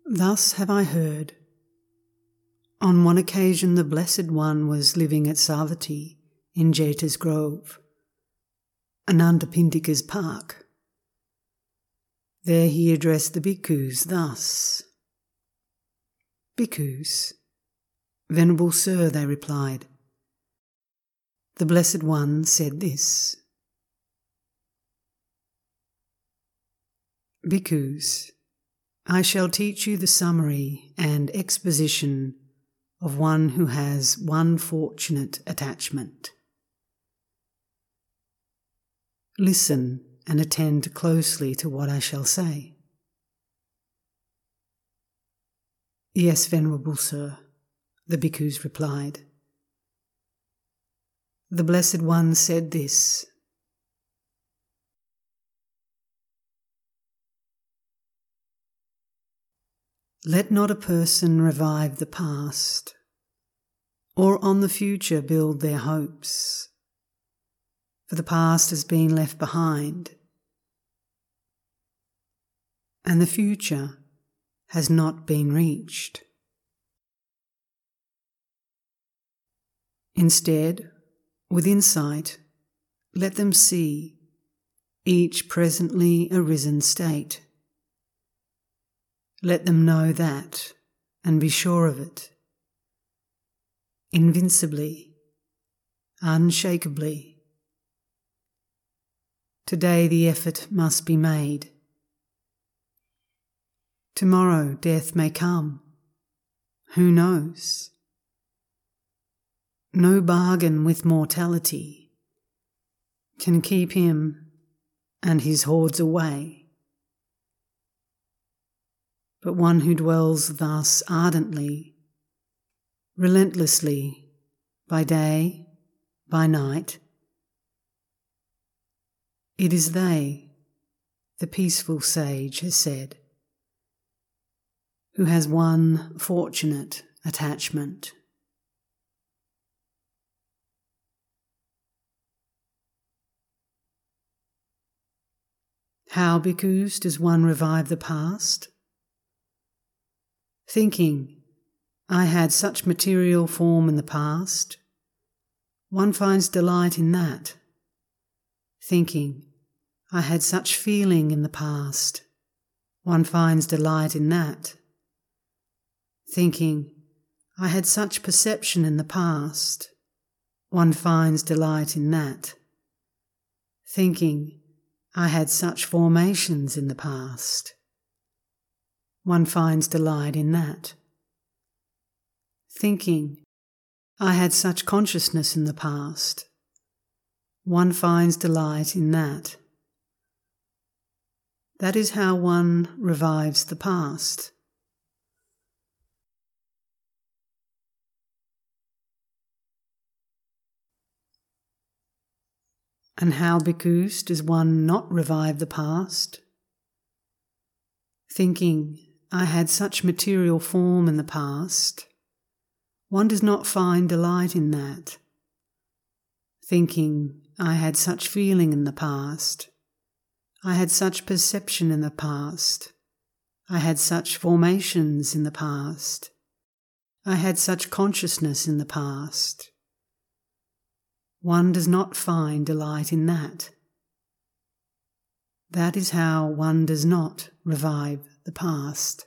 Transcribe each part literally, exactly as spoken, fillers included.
Thus have I heard. On one occasion the Blessed One was living at Savatthi in Jeta's Grove, Anandapindika's park. There he addressed the bhikkhus thus. Bhikkhus, Venerable Sir, they replied, the Blessed One said this. Bhikkhus, I shall teach you the summary and exposition of one who has one fortunate attachment. Listen and attend closely to what I shall say. Yes, Venerable Sir, the bhikkhus replied. The Blessed One said this. Let not a person revive the past, or on the future build their hopes, for the past has been left behind, and the future has not been reached. Instead, with insight, let them see each presently arisen state. Let them know that, and be sure of it, invincibly, unshakably. Today the effort must be made. Tomorrow death may come. Who knows? No bargain with mortality can keep him and his hordes away. But one who dwells thus ardently, relentlessly, by day, by night, it is they, the peaceful sage has said, who has one fortunate attachment. How, bhikkhus, does one revive the past? Thinking, I had such material form in the past, one finds delight in that. Thinking, I had such feeling in the past, one finds delight in that. Thinking, I had such perception in the past, one finds delight in that. Thinking, I had such formations in the past, one finds delight in that. Thinking, I had such consciousness in the past, one finds delight in that. That is how one revives the past. And how, bhikkhus, does one not revive the past? Thinking, I had such material form in the past, one does not find delight in that. Thinking, I had such feeling in the past, I had such perception in the past, I had such formations in the past, I had such consciousness in the past. One does not find delight in that. That is how one does not revive the past.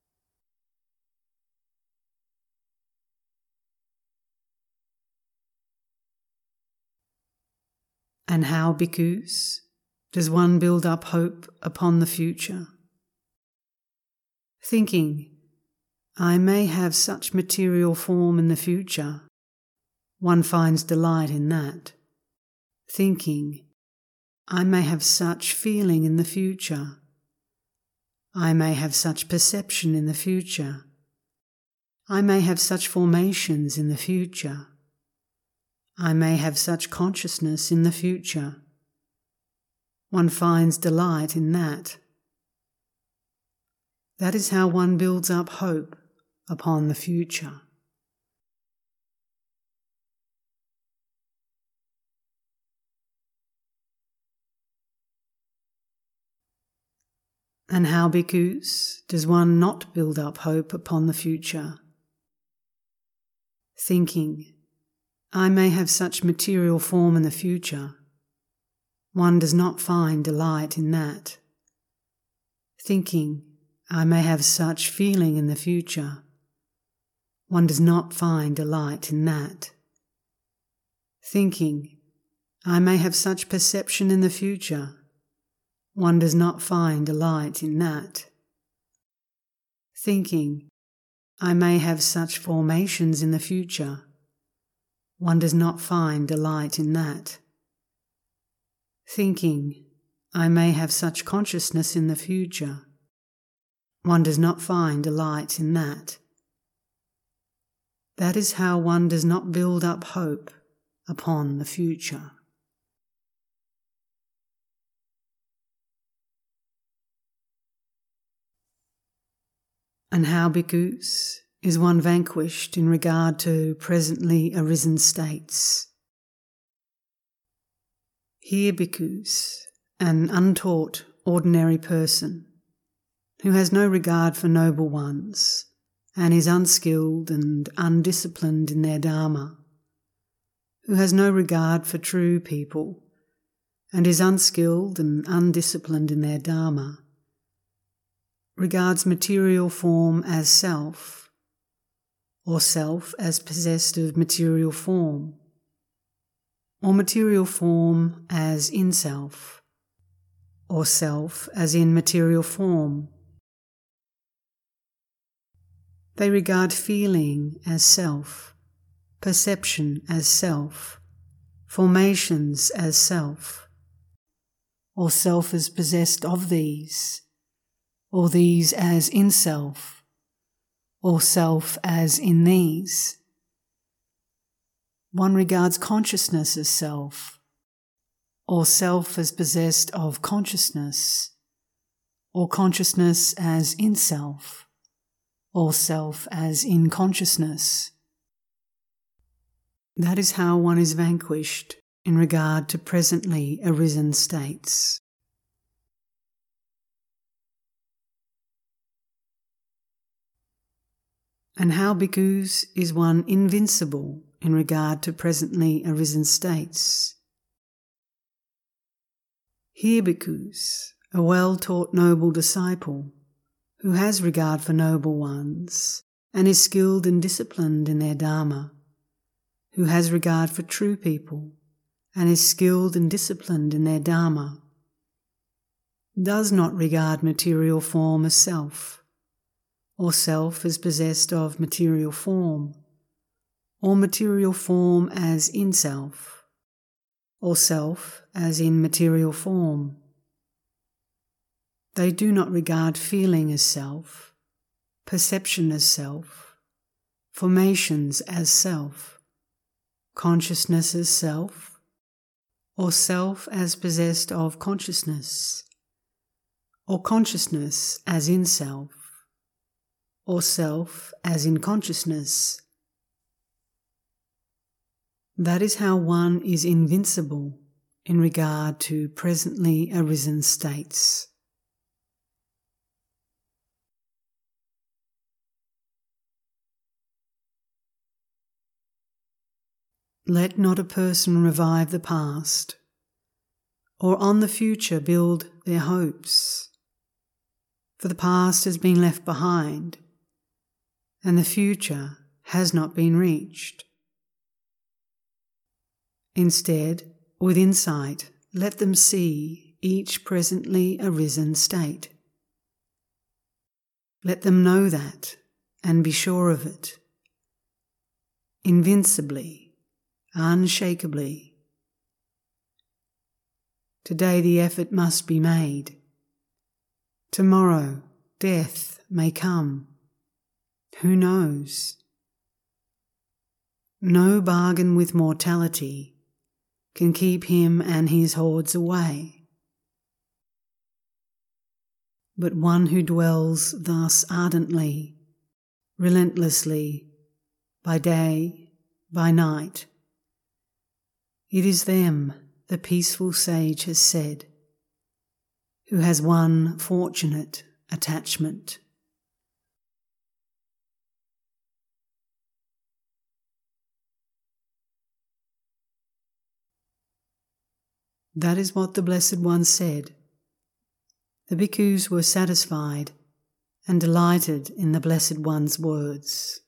And how, bhikkhus, does one build up hope upon the future? Thinking, I may have such material form in the future, one finds delight in that. Thinking, I may have such feeling in the future, I may have such perception in the future, I may have such formations in the future, I may have such consciousness in the future. One finds delight in that. That is how one builds up hope upon the future. And how, bhikkhus, does one not build up hope upon the future? Thinking, I may have such material form in the future. One does not find delight in that. Thinking, I may have such feeling in the future. One does not find delight in that. Thinking, I may have such perception in the future. One does not find delight in that. Thinking, I may have such formations in the future. One does not find delight in that. Thinking, I may have such consciousness in the future. One does not find delight in that. That is how one does not build up hope upon the future. And how, bhikkhus, is one vanquished in regard to presently arisen states? Here, bhikkhus, an untaught ordinary person who has no regard for noble ones and is unskilled and undisciplined in their dharma, who has no regard for true people and is unskilled and undisciplined in their dharma, regards material form as self, or self as possessed of material form, or material form as in self, or self as in material form. They regard feeling as self, perception as self, formations as self, or self as possessed of these, or these as in self, or self as in these. One regards consciousness as self, or self as possessed of consciousness, or consciousness as in self, or self as in consciousness. That is how one is vanquished in regard to presently arisen states. And how, bhikkhus, is one invincible in regard to presently arisen states? Here, bhikkhus, a well-taught noble disciple who has regard for noble ones and is skilled and disciplined in their dharma, who has regard for true people and is skilled and disciplined in their dharma, does not regard material form as self, or self as possessed of material form, or material form as in self, or self as in material form. They do not regard feeling as self, perception as self, formations as self, consciousness as self, or self as possessed of consciousness, or consciousness as in self, or self as in consciousness. That is how one is invincible in regard to presently arisen states. Let not a person revive the past, or on the future build their hopes, for the past has been left behind, and the future has not been reached. Instead, with insight, let them see each presently arisen state. Let them know that and be sure of it, invincibly, unshakably. Today the effort must be made. Tomorrow death may come. Who knows? No bargain with mortality can keep him and his hordes away. But one who dwells thus ardently, relentlessly, by day, by night, it is them the peaceful sage has said, who has one fortunate attachment. That is what the Blessed One said. The bhikkhus were satisfied and delighted in the Blessed One's words.